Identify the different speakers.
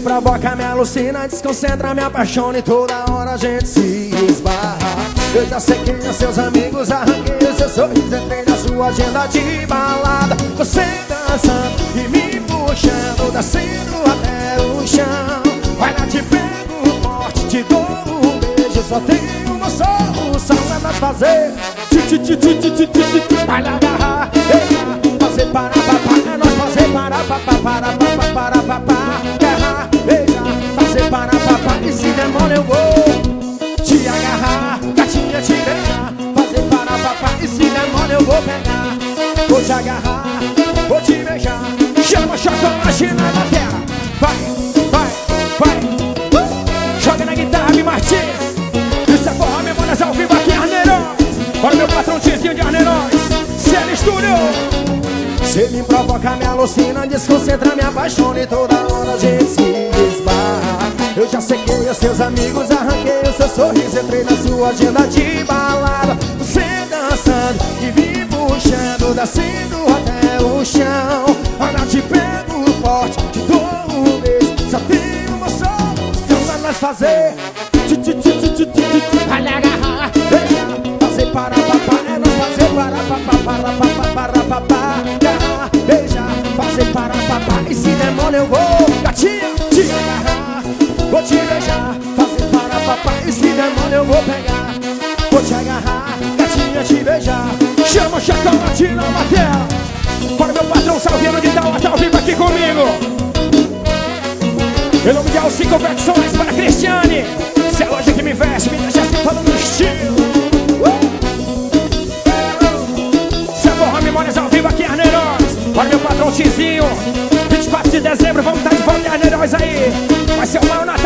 Speaker 1: provoca, me alucina, desconcentra, me apaixona e toda hora a gente se esbarra. Eu já sei quem é seus amigos, arranquei o seu sorriso, entrei na sua agenda de balada. Você dançando e me puxando, descendo até o chão. Vai lá, te pego forte, te dou um beijo, só tem uma solução, é nós fazer vai lá agarrar, fazer para papá, é nós fazer para papá, agarrar, beijar, fazer para papá. E se demora eu vou te agarrar, gatinha te beijar, fazer para papá. E se demora eu vou pegar, vou te agarrar, vou te beijar. Chama chocolate na terra, vai, joga na guitarra, me Martins. Isso é forró, memórias ao vivo aqui em Arneirões. Olha meu patrão Tizinho de Arneirões, Cena Estúdio. Cê me provoca, me alucina, desconcentra, me apaixona e toda hora a gente se esbarra. Eu já sequei os seus amigos, arranquei o seu sorriso, entrei na sua agenda de balada. Você dançando e me puxando, descendo até o chão. Olha, te pego forte, te dou um beijo, só tem uma solução pra nós fazer. Vai lhe agarrar, fazer para papá, é nós fazer para papá, agarrar, beijar, fazer para papá. E se demora eu vou, gatinha, te agarrar, vou te beijar, fazer para papá. E se demora eu vou pegar, vou te agarrar, gatinha, te beijar. Chama o chocolate na bateria. Para meu patrão Salviano de Tauá, tá ao vivo aqui comigo. Em nome de Alci Confecções para Cristiane. Se é loja que me veste, me deixa assim todo no estilo. Se é forró, memórias ao vivo aqui em Arneirões. Olha meu patrão Tizinho, 24 de dezembro, vamos estar de volta em Arneirões aí. Vai ser o maior Natal